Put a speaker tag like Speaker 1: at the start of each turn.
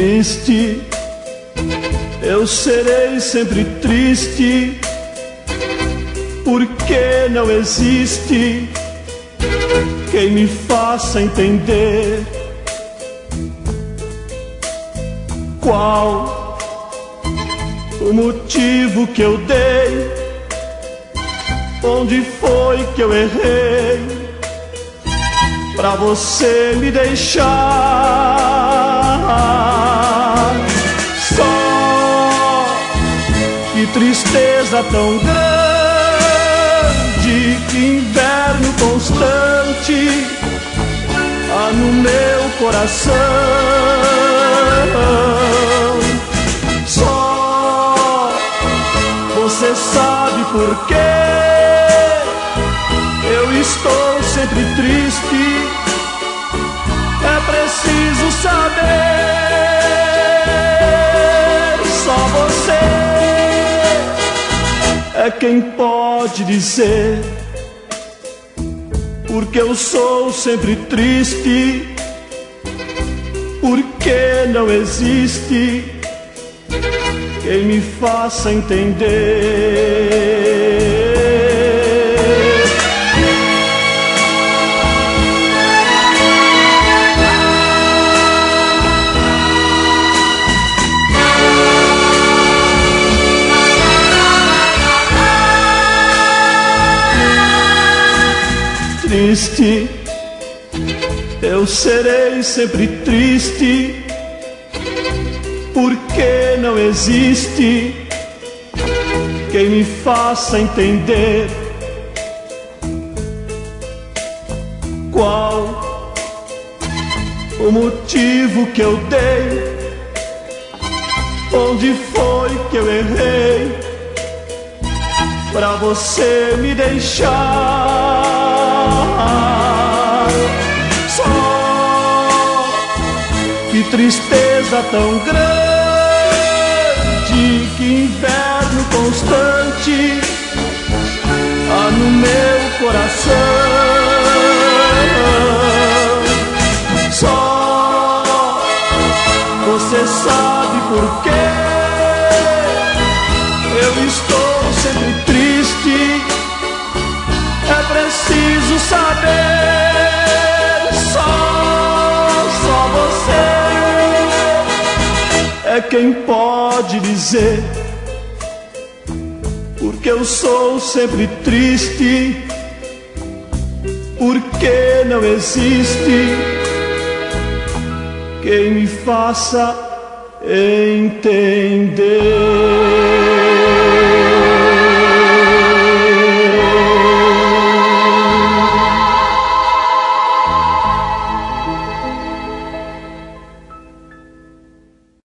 Speaker 1: triste, eu serei sempre triste, porque não existe quem me faça entender qual o motivo que eu dei, onde foi que eu errei pra você me deixar. Só que tristeza tão grande, que inverno constante há no meu coração. Só você sabe por quê eu estou sempre triste. É preciso saber, só você é quem pode dizer porque eu sou sempre triste, porque não existe quem me faça entender. Triste, eu serei sempre triste, porque não existe quem me faça entender qual o motivo que eu dei, onde foi que eu errei pra você me deixar. Só que tristeza tão grande, que inverno constante há no meu coração. Só você sabe por quê eu estou sempre triste. É preciso saber, só você é quem pode dizer porque eu sou sempre triste, porque não existe quem me faça entender.